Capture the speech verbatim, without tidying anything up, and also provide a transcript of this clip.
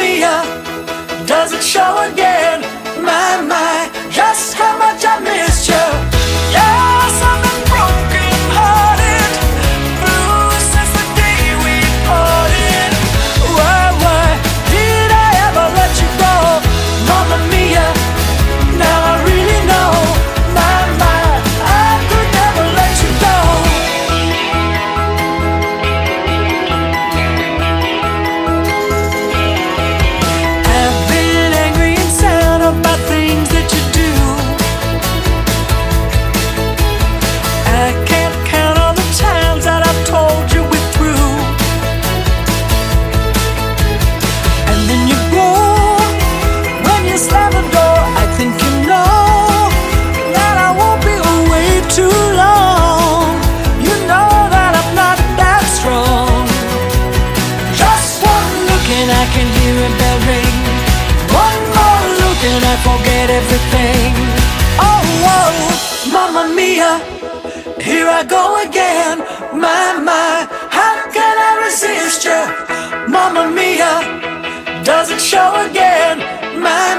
mia, does it show again? My, my, just how much I missed you. Yes, I've been broken hearted, blue since the day we parted. Why, why did I ever let you go? Mamma mia, now I really know. My, my, I could never let you go. I've been angry and sad about things that you do. I can't count all the times that I've told you we're through. And then you go, when you slam the door, I think you know that I won't be away too long. You know that I'm not that strong. Just one look and I can hear a bell ring. One more look and I forget everything. Oh, whoa, mamma mia, here I go again. My, my, how can I resist you? Mamma mia, does it show again? My,